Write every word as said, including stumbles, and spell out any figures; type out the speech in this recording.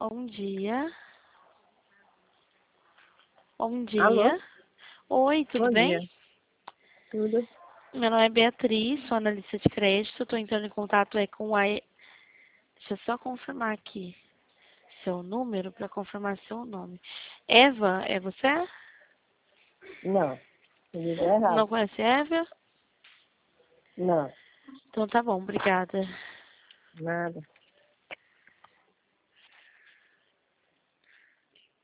Bom dia. Bom dia. Alô? Oi, tudo Bom bem? dia. Tudo? Meu nome é Beatriz, sou analista de crédito. Estou entrando em contato é com a... Deixa eu só confirmar aqui seu número para confirmar seu nome. Eva, é você? Não. Me ligou errado. Não conhece Eva? Não. Então tá bom, obrigada. Nada.